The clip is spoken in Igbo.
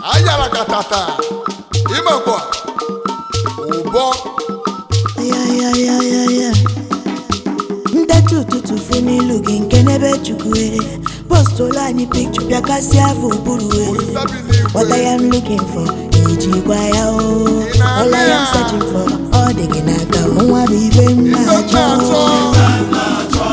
ayara katata imekwa ubo ya ndetu tutufu n'ilu gị nke n'ebe chukwu postola anyị picture bịa kasị afọ buru what I am looking for ejikwa ya all I am searching for ọ dị gị n'aka nwa bụ ibe m na-achọ